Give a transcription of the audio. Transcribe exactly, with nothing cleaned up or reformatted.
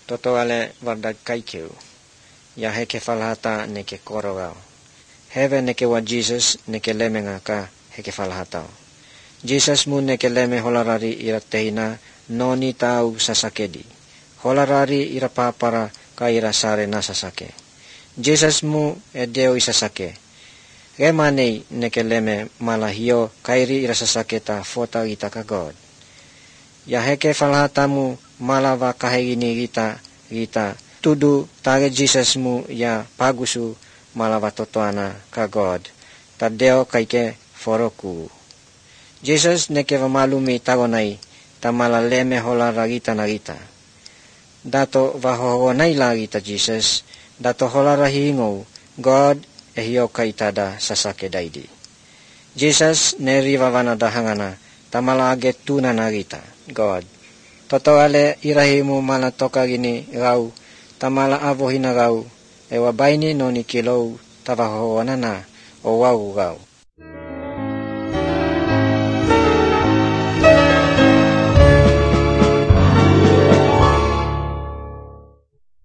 Toto ale vardag kaikeu. Ya heke falhata neke korogao. Heve neke wa Jesus neke lemenga ka heke falhatao. Jesus mu neke leme holarari ira tehina noni tau sasakedi. Holarari ira papara ka ira sare na sasake. Jesus mu e deo isasake. Remanei neke leme malahio kairi ira sasake ta fota ita ka God. Ya heke falhatamu malava kahegini rita rita tudu tare Jesus mu ya pagusu malava totoana ka God. Ta deo kaike foroku. Jesus neke vamalumi tagonai ta malaleme hola ragita narita. Dato vahohonai larita Jesus. Dato hola rahingo God ehio kaitada sasake daidi. Jesus neri vavana dahangana tamala age tuna narita God. Toto ale irahimu mala toka gini rau tamala avohina rau ewa baini noni kilou tavahohonana o wau rau.